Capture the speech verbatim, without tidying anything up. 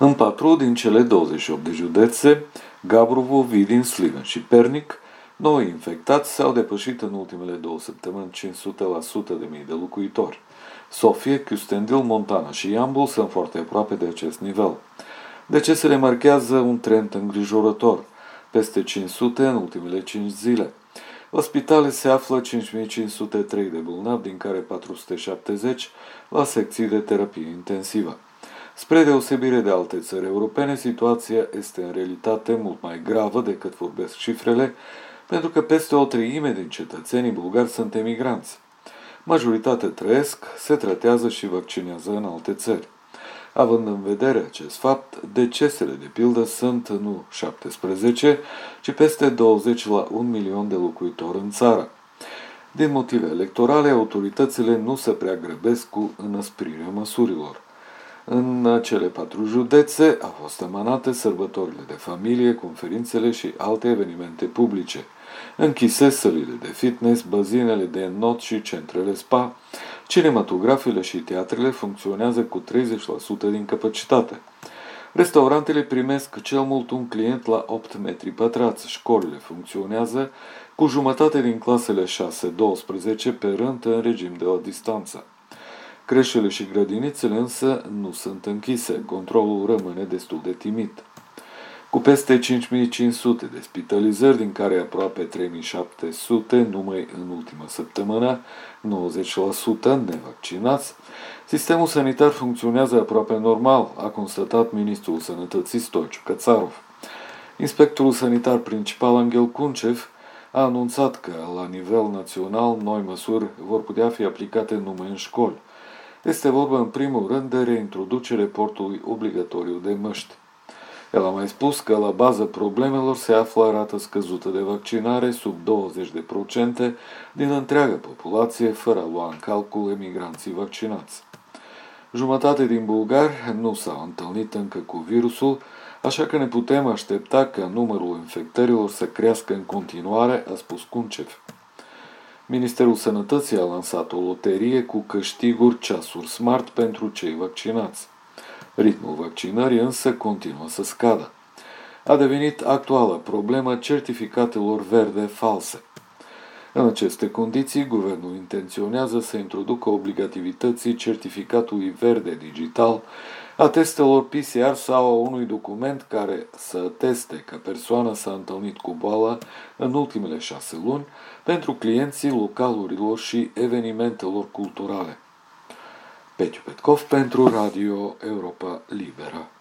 În patru din cele douăzeci și opt de județe, Gabrovo, Vidin, Sliven și Pernic, noi infectați s-au depășit în ultimele două săptămâni cinci sute la sută de mii de locuitori. Sofie, Kyustendil, Montana și Iambul sunt foarte aproape de acest nivel. Decesele marchează un trend îngrijorător, peste cinci sute în ultimele cinci zile. La spitale se află cinci mii cinci sute trei de bolnavi, din care patru sute șaptezeci la secții de terapie intensivă. Spre deosebire de alte țări europene, situația este în realitate mult mai gravă decât vorbesc cifrele, pentru că peste o treime din cetățenii bulgari sunt emigranți. Majoritatea trăiesc, se tratează și vaccinează în alte țări. Având în vedere acest fapt, decesele de pildă sunt nu șaptesprezece, ci peste douăzeci la un milion de locuitori în țară. Din motive electorale, autoritățile nu se prea grăbesc cu înăsprirea măsurilor. În cele patru județe au fost amânate sărbătorile de familie, conferințele și alte evenimente publice. Închise sălile de fitness, bazinele de not și centrele spa, cinematografele și teatrele funcționează cu treizeci la sută din capacitate. Restaurantele primesc cel mult un client la opt metri pătrați, școlile funcționează cu jumătate din clasele șase doisprezece pe rând în regim de la distanță. Creșele și grădinițele însă nu sunt închise, controlul rămâne destul de timid. Cu peste cinci mii cinci sute de spitalizări, din care aproape trei mii șapte sute numai în ultima săptămână, nouăzeci la sută nevaccinați, sistemul sanitar funcționează aproape normal, a constatat ministrul Sănătății Stoiciu Cățarov. Inspectorul sanitar principal Angel Kuncev a anunțat că, la nivel național, noi măsuri vor putea fi aplicate numai în școli. Este vorba în primul rând de reintroducerea portului obligatoriu de măști. El a mai spus că la bază problemelor se află rată scăzută de vaccinare, sub douăzeci de procente din întreaga populație, fără a lua în calcul emigranții vaccinați. Jumătate din bulgari nu s-au întâlnit încă cu virusul, așa că ne putem aștepta ca numărul infectărilor să crească în continuare, a spus Kuncev. Ministerul Sănătății a lansat o loterie cu câștiguri ceasuri smart pentru cei vaccinați. Ritmul vaccinării însă continuă să scadă. A devenit actuală problema certificatelor verde false. În aceste condiții, guvernul intenționează să introducă obligativității certificatului verde digital, a testelor P C R sau a unui document care să ateste că persoana s-a întâlnit cu boala în ultimele șase luni pentru clienții localurilor și evenimentelor culturale. Petiu Petkov pentru Radio Europa Liberă.